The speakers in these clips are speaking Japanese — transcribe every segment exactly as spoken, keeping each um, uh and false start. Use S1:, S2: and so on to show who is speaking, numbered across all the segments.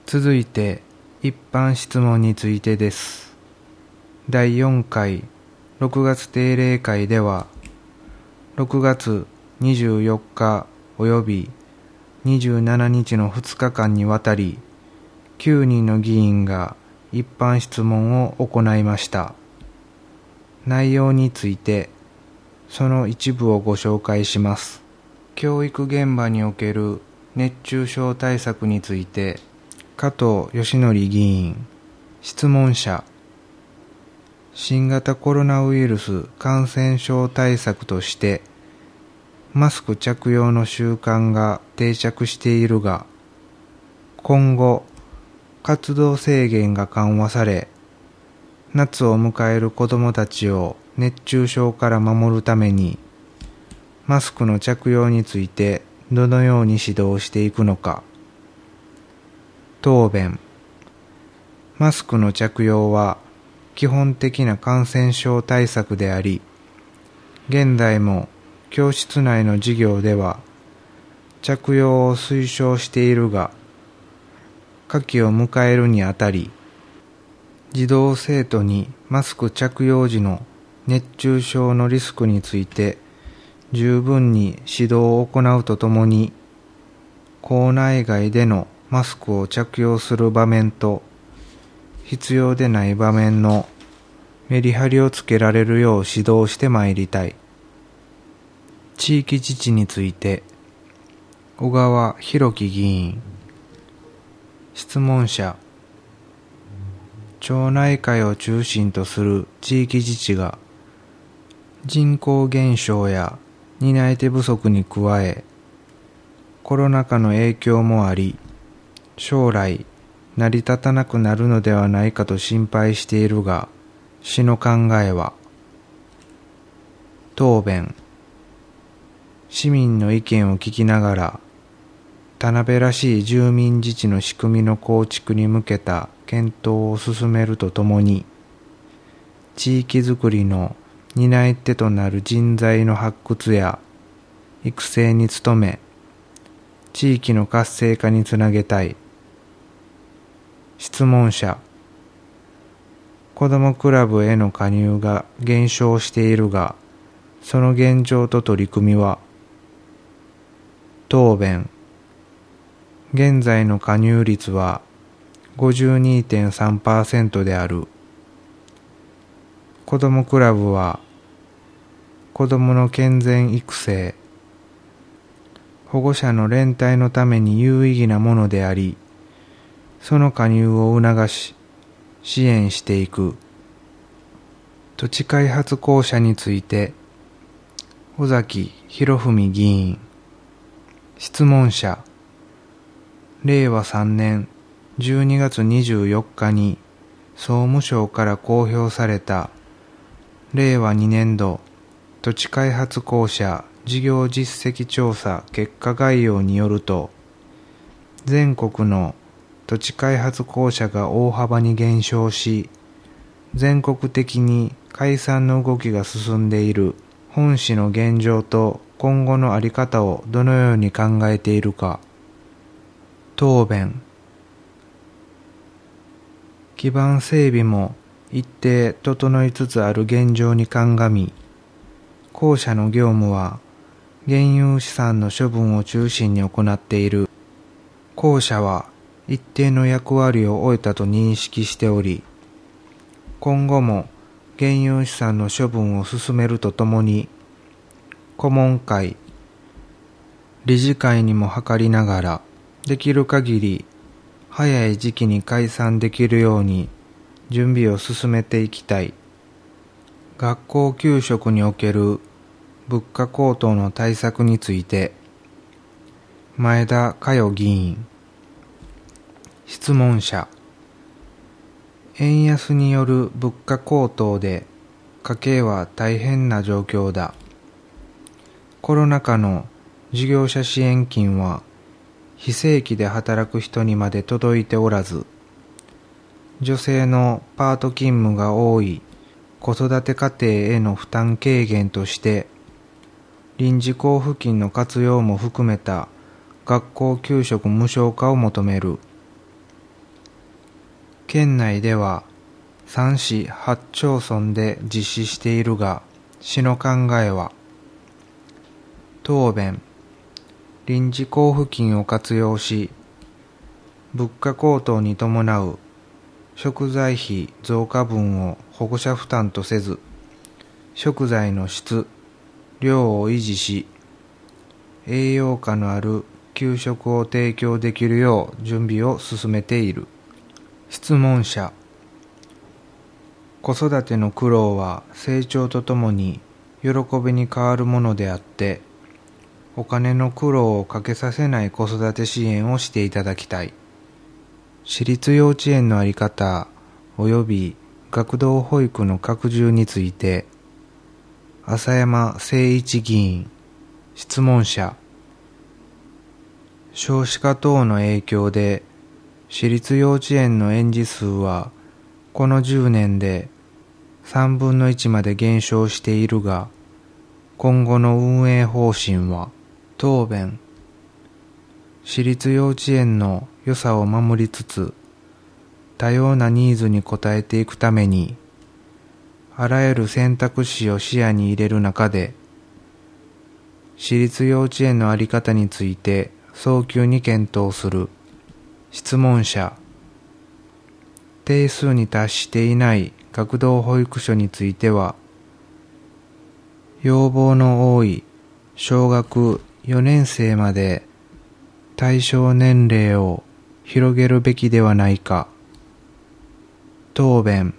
S1: 続いて一般質問についてです。だいよんかいろくがつ定例会では、ろくがつにじゅうよっかおよびにじゅうしちにちのふつかかんにわたり、きゅうにんの議員が一般質問を行いました。内容について、その一部をご紹介します。教育現場における熱中症対策について、加藤義則議員。質問者。新型コロナウイルス感染症対策として、マスク着用の習慣が定着しているが、今後、活動制限が緩和され、夏を迎える子どもたちを熱中症から守るために、マスクの着用についてどのように指導していくのか。答弁。マスクの着用は基本的な感染症対策であり、現在も教室内の授業では着用を推奨しているが、夏季を迎えるにあたり、児童生徒にマスク着用時の熱中症のリスクについて十分に指導を行うとともに、校内外でのマスクを着用する場面と必要でない場面のメリハリをつけられるよう指導してまいりたい。地域自治について、小川博樹議員。質問者。町内会を中心とする地域自治が人口減少や担い手不足に加え、コロナ禍の影響もあり、将来成り立たなくなるのではないかと心配しているが、市の考えは。答弁。市民の意見を聞きながら、田辺らしい住民自治の仕組みの構築に向けた検討を進めるとともに、地域づくりの担い手となる人材の発掘や育成に努め、地域の活性化につなげたい。質問者。子どもクラブへの加入が減少しているが、その現状と取り組みは。答弁。現在の加入率は ごじゅうにてんさんパーセント である。子どもクラブは、子どもの健全育成、保護者の連帯のために有意義なものであり、その加入を促し、支援していく。土地開発公社について、尾崎博文議員。質問者。れいわさんねんじゅうにがつにじゅうよっかに総務省から公表されたれいわにねんど土地開発公社事業実績調査結果概要によると、全国の土地開発公社が大幅に減少し、全国的に解散の動きが進んでいる本市の現状と今後の在り方をどのように考えているか。答弁。基盤整備も一定整いつつある現状に鑑み、公社の業務は現有資産の処分を中心に行っている。公社は一定の役割を終えたと認識しており、今後も現有資産の処分を進めるとともに、顧問会、理事会にも諮りながら、できる限り早い時期に解散できるように準備を進めていきたい。学校給食における物価高騰の対策について、前田佳代議員。質問者。円安による物価高騰で家計は大変な状況だ。コロナ禍の事業者支援金は非正規で働く人にまで届いておらず、女性のパート勤務が多い子育て家庭への負担軽減として、臨時交付金の活用も含めた学校給食無償化を求める。 県内ではさん市はち町村で実施しているが、市の考えは、答弁、臨時交付金を活用し、物価高騰に伴う食材費増加分を保護者負担とせず、食材の質、量を維持し、栄養価のある給食を提供できるよう準備を進めている。質問者、子育ての苦労は成長とともに喜びに変わるものであって、お金の苦労をかけさせない子育て支援をしていただきたい。私立幼稚園のあり方及び学童保育の拡充について、浅山誠一議員。質問者、少子化等の影響で私立幼稚園の園児数はこのじゅうねんでさんぶんのいちまで減少しているが、今後の運営方針は。答弁、私立幼稚園の良さを守りつつ、多様なニーズに応えていくために、あらゆる選択肢を視野に入れる中で、私立幼稚園のあり方について早急に検討する。質問者、定数に達していない学童保育所については、要望の多い小学よねん生まで対象年齢を広げるべきではないか。答弁、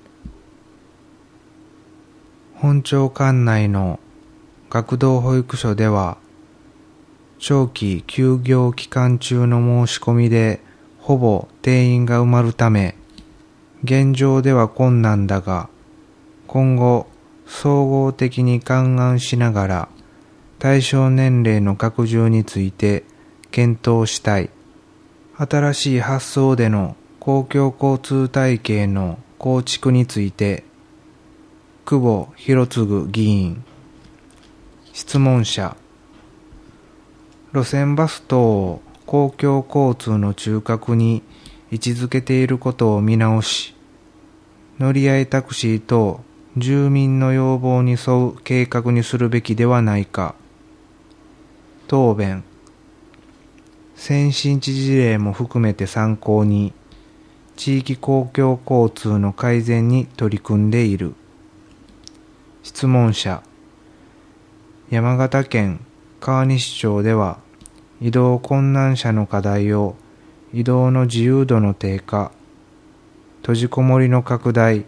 S1: 本町管内の学童保育所では、長期休業期間中の申し込みでほぼ定員が埋まるため、現状では困難だが、今後総合的に勘案しながら対象年齢の拡充について検討したい。新しい発想での公共交通体系の構築について、久保博次議員。質問者、路線バス等を公共交通の中核に位置づけていることを見直し、乗り合いタクシー等住民の要望に沿う計画にするべきではないか。答弁、先進地事例も含めて参考に、地域公共交通の改善に取り組んでいる。質問者、山形県川西町では、移動困難者の課題を移動の自由度の低下、閉じこもりの拡大、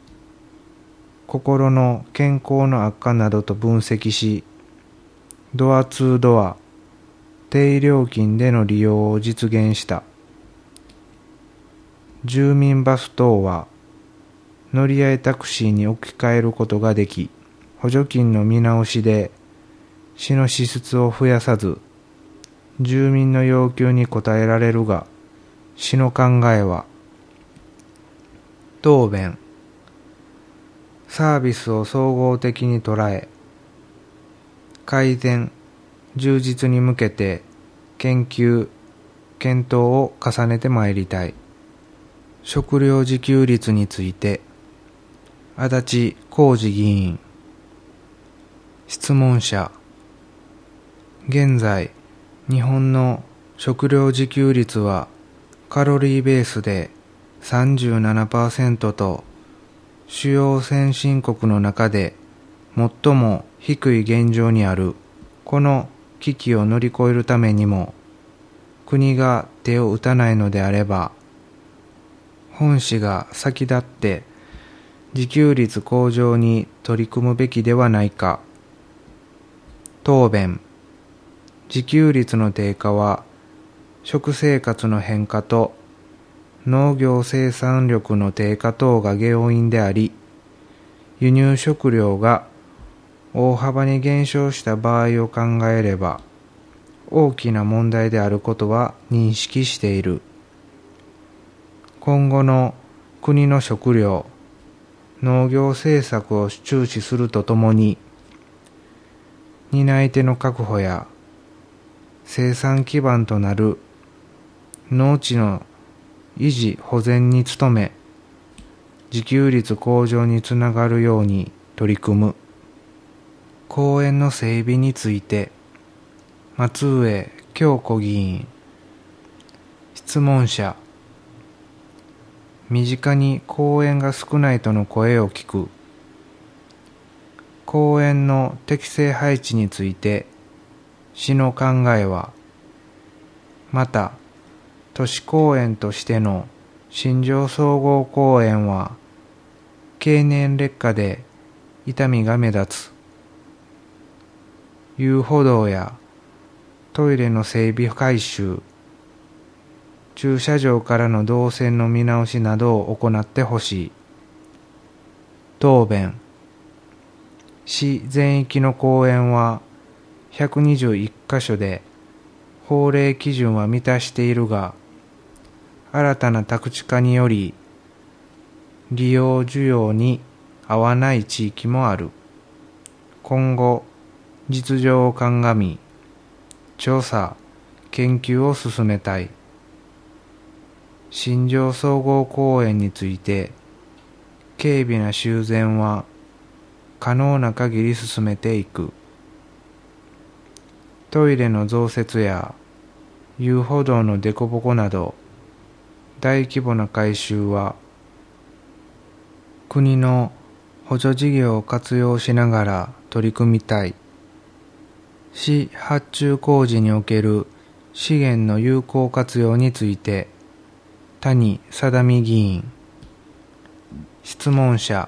S1: 心の健康の悪化などと分析し、ドアツードア、低料金での利用を実現した。住民バス等は乗り合いタクシーに置き換えることができ、補助金の見直しで市の支出を増やさず、住民の要求に応えられるが、市の考えは。答弁、サービスを総合的に捉え、改善、充実に向けて研究、検討を重ねてまいりたい。食料自給率について、足立浩二議員。質問者、現在、日本の食料自給率はカロリーベースで さんじゅうななパーセント と主要先進国の中で最も低い現状にある。この危機を乗り越えるためにも、国が手を打たないのであれば、本市が先立って自給率向上に取り組むべきではないか。答弁、自給率の低下は食生活の変化と農業生産力の低下等が原因であり、輸入食料が大幅に減少した場合を考えれば大きな問題であることは認識している。今後の国の食料、農業政策を注視するとともに、担い手の確保や生産基盤となる農地の維持保全に努め、自給率向上につながるように取り組む。公園の整備について、松上京子議員。質問者。身近に公園が少ないとの声を聞く。公園の適正配置について、市の考えは、また、都市公園としての新庄総合公園は、経年劣化で傷みが目立つ。遊歩道やトイレの整備改修、駐車場からの動線の見直しなどを行ってほしい。答弁。市全域の公園はひゃくにじゅういっかしょで法令基準は満たしているが、新たな宅地化により利用需要に合わない地域もある。今後、実情を鑑み、調査、研究を進めたい。新庄総合公園について、軽微な修繕は可能な限り進めていく。トイレの増設や遊歩道の凸凹など、大規模な改修は、国の補助事業を活用しながら取り組みたい。市発注工事における資源の有効活用について、谷貞美議員。質問者。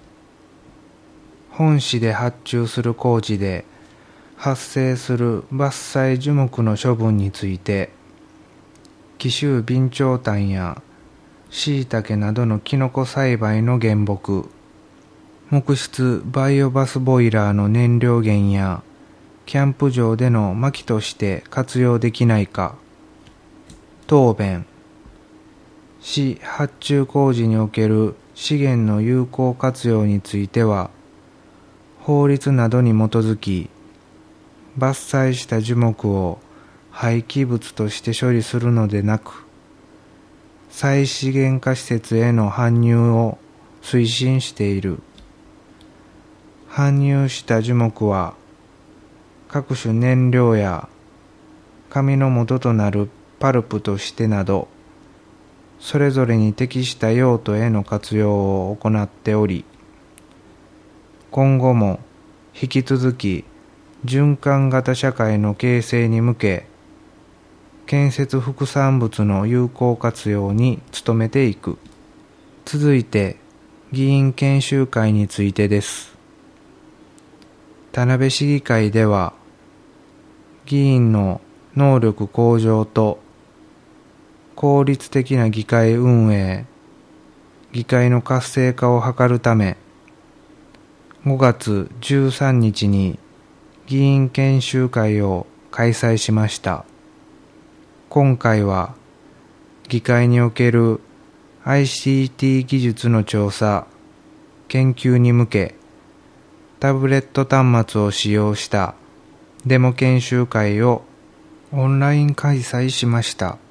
S1: 本市で発注する工事で発生する伐採樹木の処分について、紀州備長炭や椎茸などのキノコ栽培の原木、木質バイオマスボイラーの燃料源やキャンプ場での薪として活用できないか。答弁。市発注工事における資源の有効活用については、法律などに基づき、伐採した樹木を廃棄物として処理するのでなく、再資源化施設への搬入を推進している。搬入した樹木は、各種燃料や紙の元となるパルプとしてなど、それぞれに適した用途への活用を行っており、今後も引き続き循環型社会の形成に向け、建設副産物の有効活用に努めていく。続いて、議員研修会についてです。田辺市議会では、議員の能力向上と効率的な議会運営、議会の活性化を図るため、ごがつじゅうさんにちに議員研修会を開催しました。今回は、議会における アイシーティー 技術の調査、研究に向け、タブレット端末を使用したデモ研修会をオンライン開催しました。